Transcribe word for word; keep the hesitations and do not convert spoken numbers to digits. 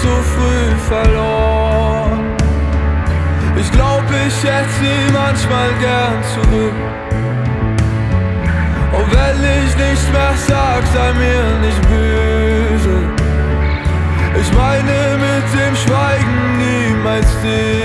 zu früh verloren. Ich glaub, ich hätte sie manchmal gern zurück. Und wenn ich nichts mehr sag, sei mir nicht böse. Ich meine mit dem Schweigen niemals dich.